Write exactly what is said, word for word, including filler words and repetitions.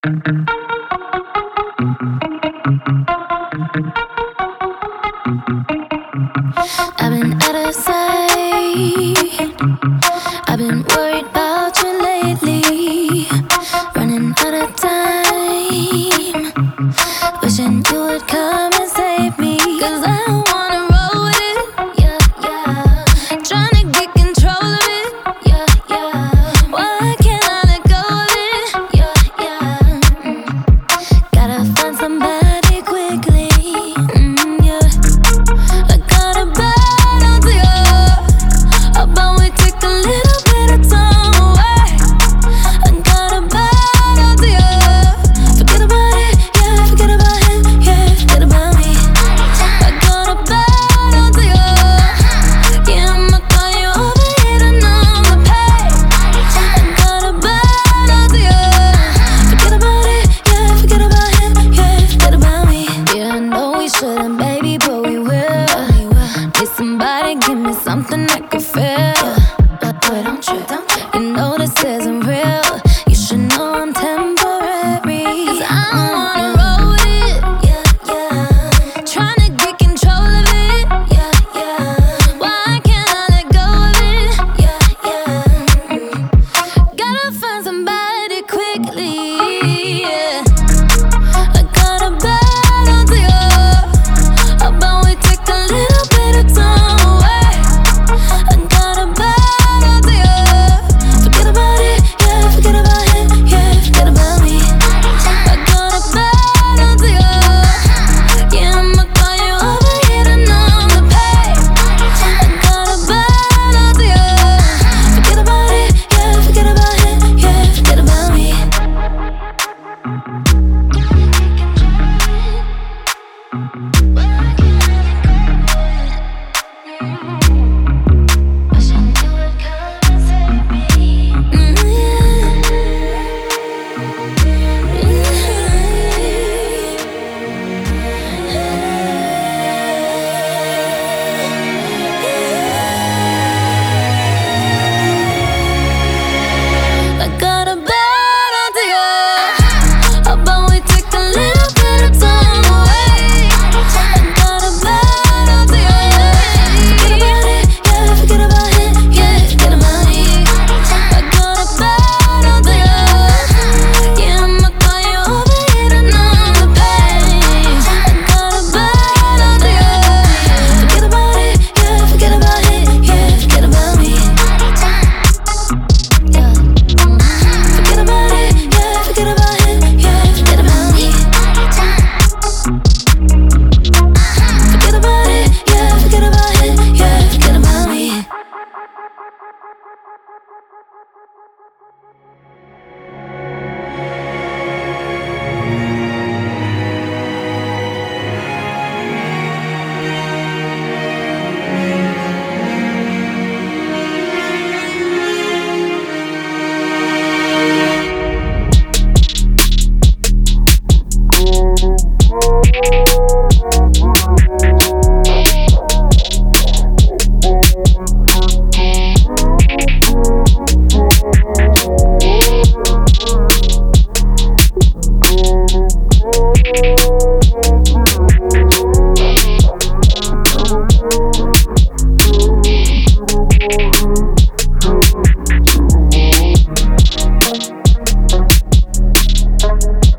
I've been out of sight. I've been worried about you lately. Running out of time. Wishing you would come and save me. Cause I don't wanna roll with it. Yeah, yeah. Trying to get control of it. Yeah, yeah. Why can't I let go of it? Yeah, yeah. Mm. Gotta find somebody quickly. Mm, yeah. I got a bad idea about we take a little bit of time away. I got a bad idea. Forget about it, yeah, forget about him, yeah, forget about me. I got a bad idea. Yeah, I'ma call you over here and I'ma pay. I got a bad idea. Forget about it, yeah, forget about him, yeah, forget about me. Yeah, I know we shouldn't, baby, but we will. Need somebody, give me something I can feel. But boy, don't trip, you know this isn't real. You should know I'm temporary. Cause I don't wanna roll with it. Yeah, yeah. Tryna get control of it. Yeah, yeah. Why can't I let go of it? Yeah, yeah. Gotta find somebody quickly. Yeah. I got a bad idea about we take a little bit of time away. I got a bad idea. Forget about it, yeah, forget about him, yeah, forget about me. I got a bad idea. Yeah, I'ma call you over here and I'ma pay. I got a bad idea. Forget about it, yeah, forget about him, yeah, forget about me. Wishing you would come and save me. Mm, I got a bad idea about we take a little bit of time away. I got a bad idea. Forget about it, yeah, forget about him, yeah, forget about me. I got a bad idea. Yeah, I'ma call you over here and I'ma pay. I got a bad idea. Forget about it, yeah, forget about him, yeah, forget about me. Yeah. Forget about it, yeah, forget about him, yeah, forget about me. Forget about it, yeah, forget about him, yeah, forget about me. Thank you.